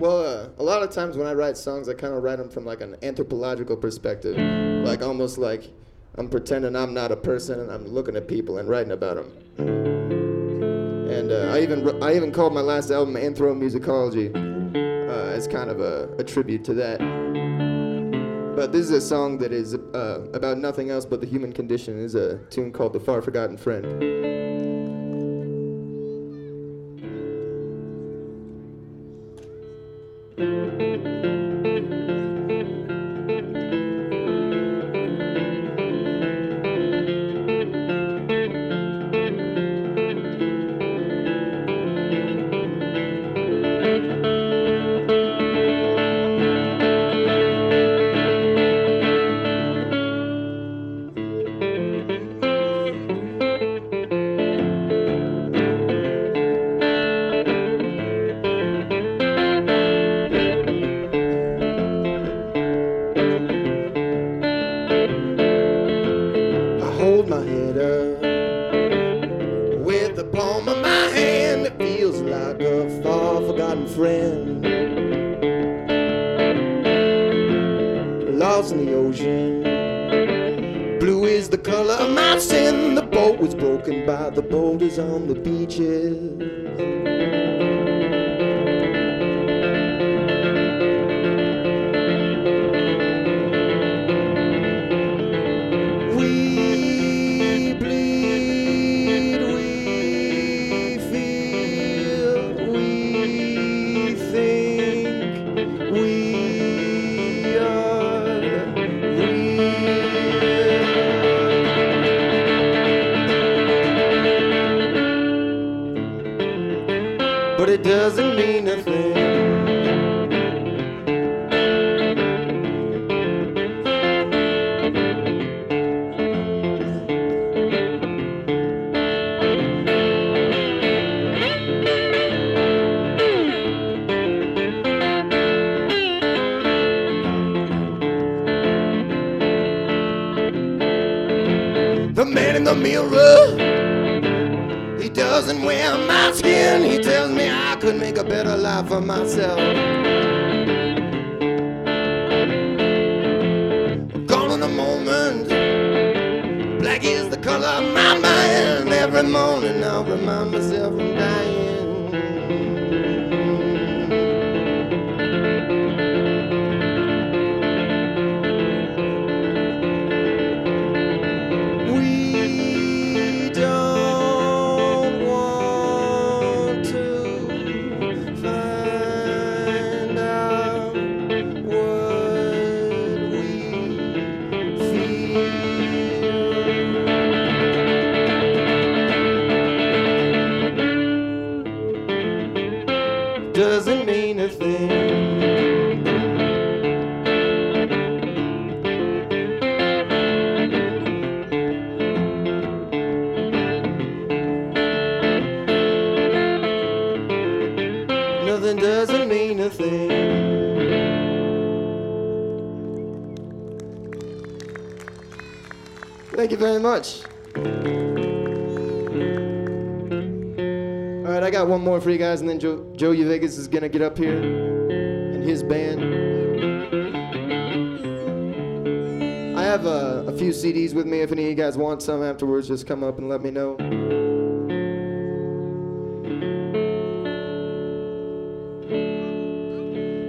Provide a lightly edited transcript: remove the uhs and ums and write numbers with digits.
A lot of times when I write songs, I kind of write them from like an anthropological perspective, like almost like I'm pretending I'm not a person and I'm looking at people and writing about them. And I even called my last album Anthromusicology as kind of a tribute to that. But this is a song that is about nothing else but the human condition. It's a tune called The Far Forgotten Friend. Hold my head up with the palm of my hand. It feels like a far forgotten friend, lost in the ocean. Blue is the color of my sin. The boat was broken by the boulders on the beaches. But it doesn't mean a thing. The man in the mirror, he doesn't wear my skin. He tells me I could make a better life for myself. Gone in a moment. Black is the color of my mind. Every morning I'll remind myself I'm dying. Doesn't mean a thing. Nothing doesn't mean a thing. Thank you very much. All right, I got one more for you guys, and then Joe Vegas is gonna get up here and his band. I have a few CDs with me. If any of you guys want some afterwards, just come up and let me know.